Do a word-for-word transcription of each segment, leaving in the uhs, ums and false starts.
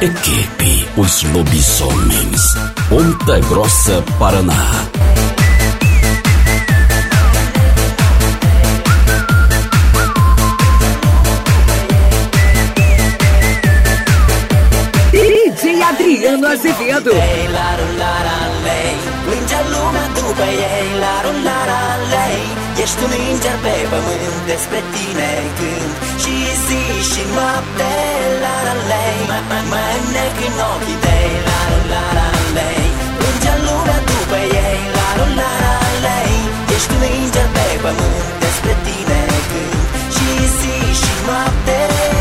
Equipe Os Lobisomens, Ponta Grossa, Paraná. D J Adriano Azevedo. Plânge lumea după ei, la rularea lei. Ești un înger pe pământ, despre tine cânt și zi și noapte, la la lei. Mă înnec în ochii tăi, la rularea lei. Plânge lumea după ei, la rularea lei. Ești un înger pe pământ, despre tine cânt și zi și noapte.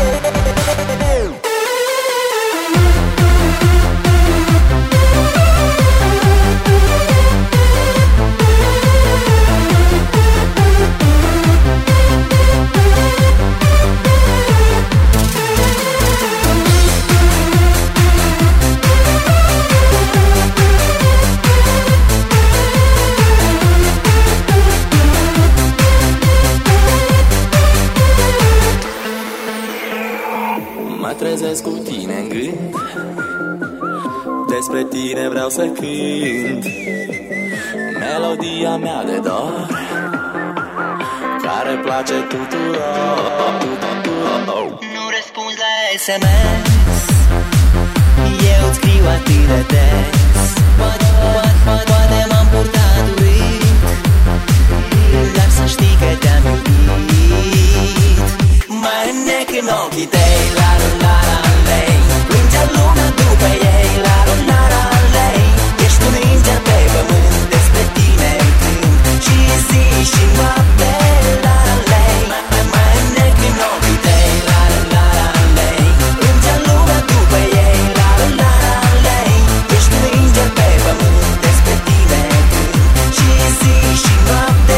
Trezesc cu tine în gând, despre tine vreau să cânt melodia mea de dor, care place tuturor. Nu răspunzi la S M S, eu îți scriu atât de des. Poate, poate, poate, poate m-am purtat uit, dar să știi că te-am iubit. Mă înnec în ochii tăi, la rularea lei. Plânge lumea după ei, la rularea lei. Ești un înger pe pământ, despre tine cânt și zi și noapte, la la lei. Mă înnec în ochii tăi, la rularea lei. Plânge lumea după ei, la rularea lei. Ești un înger pe pământ, despre tine cânt și zi și noapte.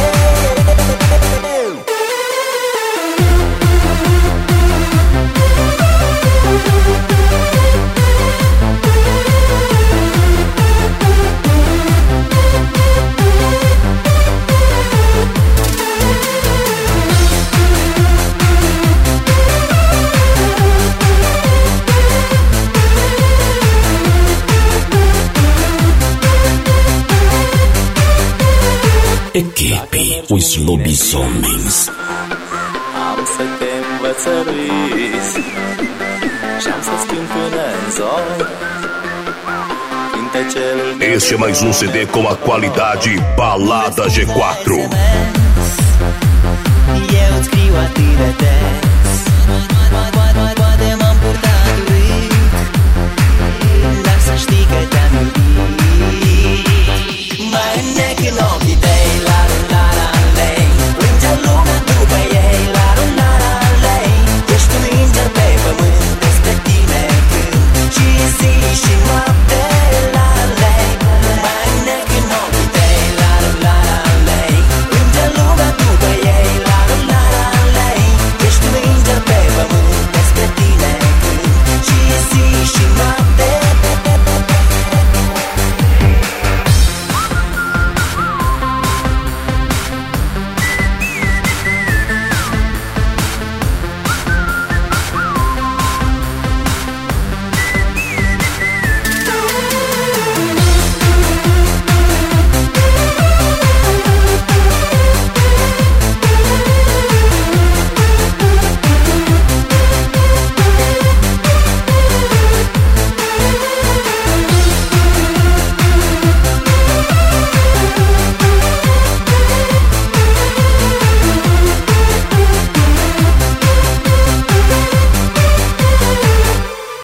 Equipe Os Lobisomens. Am să te învăț să râzi și-am să schimb până în zori cântecelul. Este é mais um C D com a qualidade Balada G quatro. Eu îți scriu atât de des.